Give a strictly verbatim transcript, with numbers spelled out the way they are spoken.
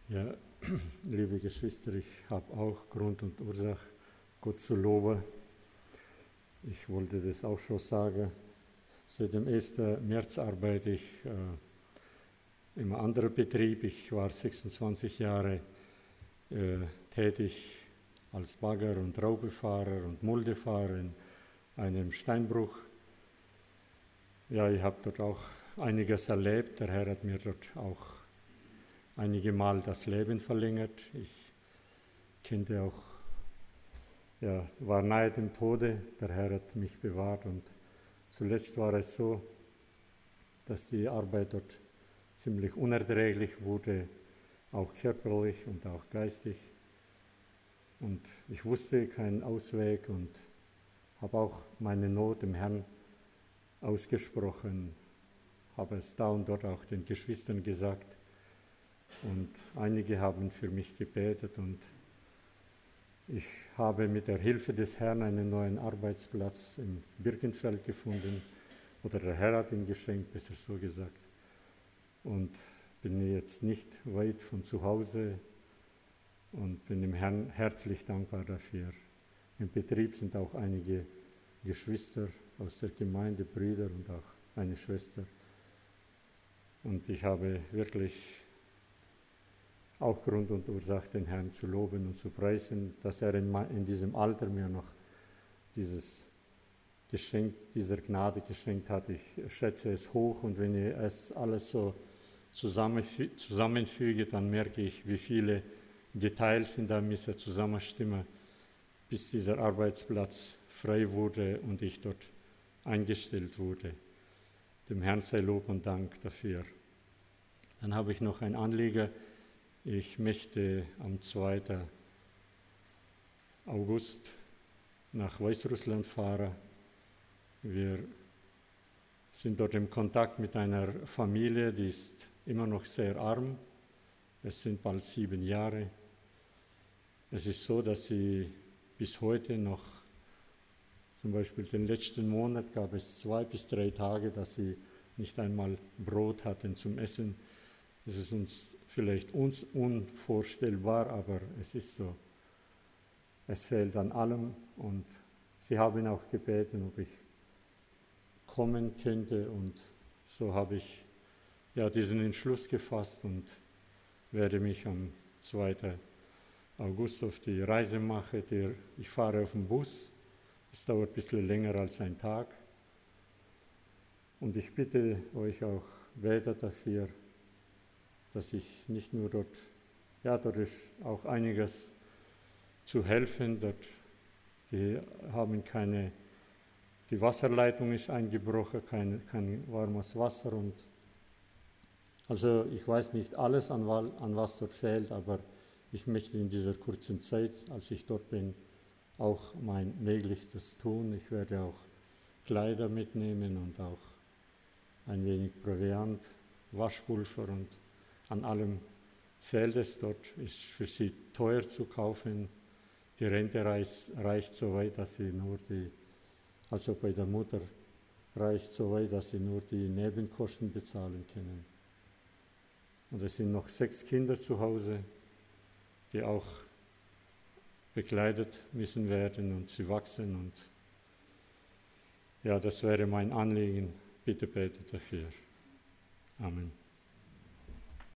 Ja, liebe Geschwister, ich habe auch Grund und Ursache, Gott zu loben. Ich wollte das auch schon sagen. Seit dem ersten März arbeite ich äh, im anderen Betrieb. Ich war sechsundzwanzig Jahre äh, tätig als Bagger- und Raubefahrer und Muldefahrer in einem Steinbruch. Ja, ich habe dort auch einiges erlebt. Der Herr hat mir dort auch einige Mal das Leben verlängert. Ich kannte auch, ja, war nahe dem Tode. Der Herr hat mich bewahrt und zuletzt war es so, dass die Arbeit dort ziemlich unerträglich wurde, auch körperlich und auch geistig. Und ich wusste keinen Ausweg und habe auch meine Not dem Herrn ausgesprochen, habe es da und dort auch den Geschwistern gesagt. Und einige haben für mich gebetet und ich habe mit der Hilfe des Herrn einen neuen Arbeitsplatz in Birkenfeld gefunden, oder der Herr hat ihn geschenkt, besser so gesagt. Und bin jetzt nicht weit von zu Hause und bin dem Herrn herzlich dankbar dafür. Im Betrieb sind auch einige Geschwister aus der Gemeinde, Brüder und auch eine Schwester. Und ich habe wirklich auch Grund und Ursache, den Herrn zu loben und zu preisen, dass er in, in diesem Alter mir noch dieses Geschenk, dieser Gnade geschenkt hat. Ich schätze es hoch und wenn ich es alles so zusammenfüge, dann merke ich, wie viele Details in der Messe zusammenstimmen, bis dieser Arbeitsplatz frei wurde und ich dort eingestellt wurde. Dem Herrn sei Lob und Dank dafür. Dann habe ich noch ein Anliegen. Ich möchte am zweiten August nach Weißrussland fahren. Wir sind dort im Kontakt mit einer Familie, die ist immer noch sehr arm. Es sind bald sieben Jahre. Es ist so, dass sie bis heute noch, zum Beispiel den letzten Monat gab es zwei bis drei Tage, dass sie nicht einmal Brot hatten zum Essen. Es ist uns vielleicht uns unvorstellbar, aber es ist so. Es fehlt an allem und sie haben auch gebeten, ob ich kommen könnte und so habe ich ja diesen Entschluss gefasst und werde mich am zweiten August auf die Reise machen. Ich fahre auf dem Bus, es dauert ein bisschen länger als ein Tag und ich bitte euch auch, betet dafür, dass ich nicht nur dort, ja, dort ist auch einiges zu helfen, dort die haben keine, die Wasserleitung ist eingebrochen, kein, kein warmes Wasser und also ich weiß nicht alles, an, an was dort fehlt, aber ich möchte in dieser kurzen Zeit, als ich dort bin, auch mein Möglichstes tun. Ich werde auch Kleider mitnehmen und auch ein wenig Proviant, Waschpulver und an allem fehlt es. Dort ist für sie teuer zu kaufen. Die Rente reicht, reicht so weit, dass sie nur die, also bei der Mutter reicht so weit, dass sie nur die Nebenkosten bezahlen können. Und es sind noch sechs Kinder zu Hause, die auch bekleidet müssen werden und sie wachsen. Und ja, das wäre mein Anliegen. Bitte betet dafür. Amen.